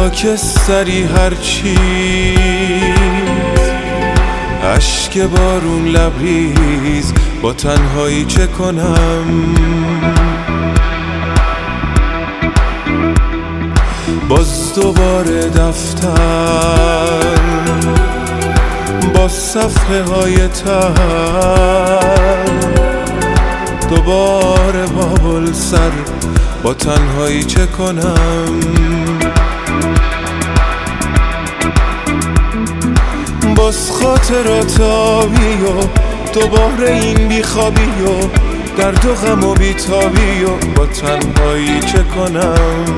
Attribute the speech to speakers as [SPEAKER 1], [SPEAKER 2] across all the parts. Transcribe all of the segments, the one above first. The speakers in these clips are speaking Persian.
[SPEAKER 1] خاکستری هرچی اشک بارون لبریز با تنهایی چه کنم؟ باز دوباره دفتر با صفحه های تر، دوباره بابل سر با تنهایی چه کنم؟ باز خاطرات آبی و دوباره این بیخوابی و درد و غم و بیتابی و با تنهایی چه کنم؟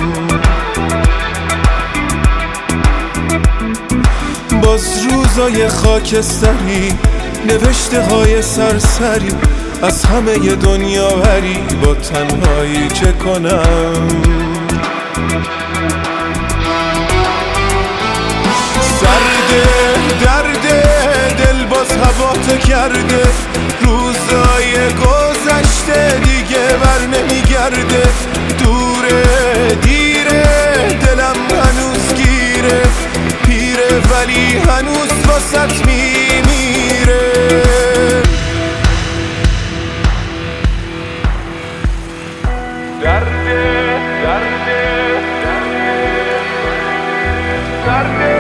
[SPEAKER 1] باز روزای خاکستری، نوشته های سرسری از همه دنیا بری با تنهایی چه کنم؟ سرده درده دل باز هوا کرده، روزای گذشته دیگه بر نمیگرده، دوره دیره دلم هنوز گیره، پیره ولی هنوز واسط میمیره. درده درده درده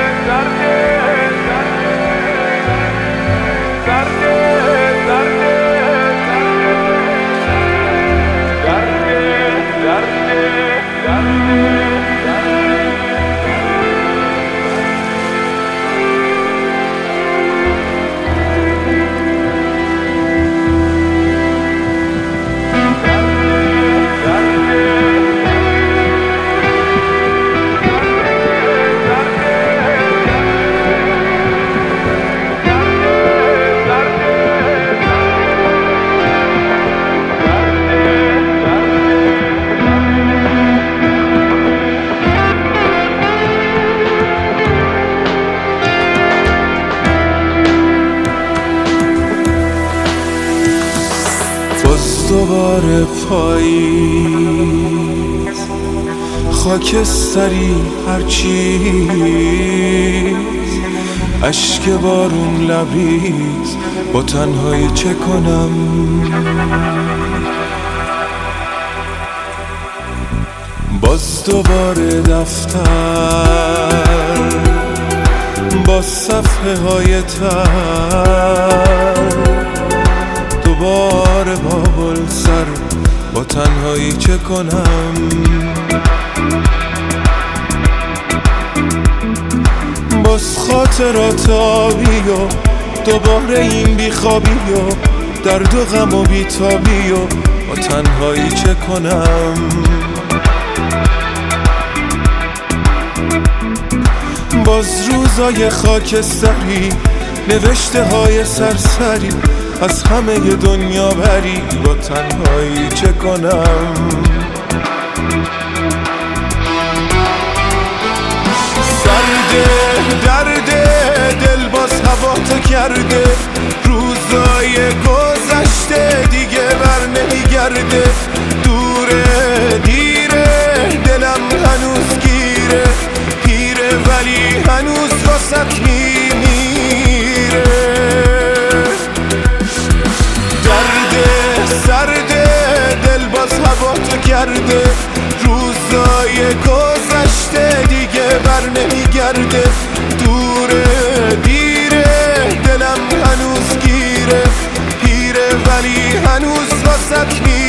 [SPEAKER 1] دوباره پاییز خاکستری هرچیز اشک بارون لبریز با تنهایی چه کنم؟ باز دوباره دفتر با صفحه های تر، دوباره بابل سر با تنهایی چه کنم؟ باز خاطرات آبی و دوباره این بیخوابی و درد و غم و بیتابی و با تنهایی چه کنم؟ باز روزای خاکستری، نوشته های سرسری از همه دنیا بری با تنهایی چه کنم؟ سرده درده دل باز هوا کرده، روزای گذشته دیگه بر نمیگرده، دوره دیره دلم هنوز گیره، پیره ولی هنوز واسط میمیره. سرده دل باز هوا کرده، روزای گذشته دیگه بر نمیگرده، دوره دیره دلم هنوز گیره، پیره ولی هنوز واسط میمیره.